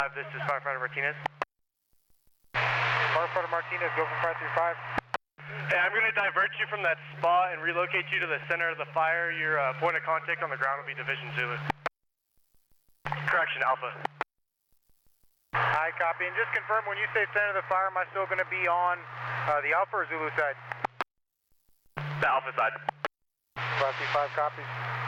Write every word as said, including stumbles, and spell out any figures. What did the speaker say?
This is Firefighter Martinez. Firefighter Martinez, go for five three five. Hey, I'm going to divert you from that spot and relocate you to the center of the fire. Your uh, point of contact on the ground will be Division Zulu. Correction, Alpha. Hi, copy. And just confirm, when you say center of the fire, am I still going to be on uh, the Alpha or Zulu side? The Alpha side. five three five copies.